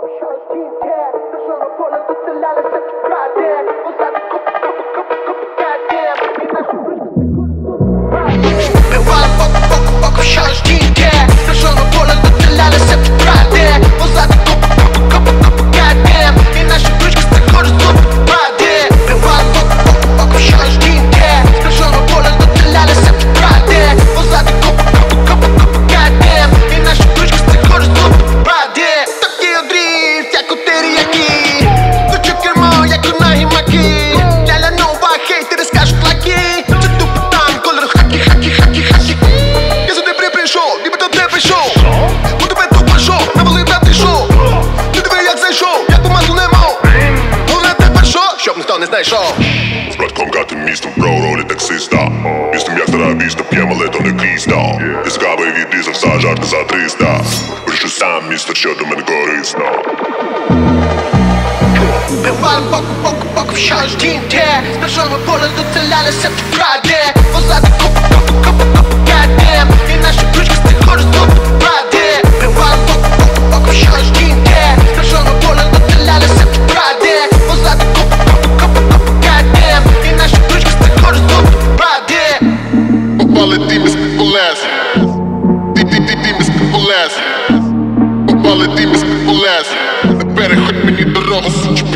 З братком гатим містом, бро, ролі таксиста. Містом як терапіста, п'ємо лето не кріста. Яскравий відрізав за жарти за 300. Вирішу сам місто, що до мене корисно. Бивали боку в щось діньте. З першого поля доцілялися в краде. Позади копу, goddamn. І наші ключки з тих гору знову паде. Бивали боку в щось діньте. З першого поля доцілялися в краде. Позади копу, goddamn. І наші ключки з тих гору знову паде. Попали дими з-під колес. Дими з-під колес. Попали дими з-під колес. Не переходь мені дорогу, сучу.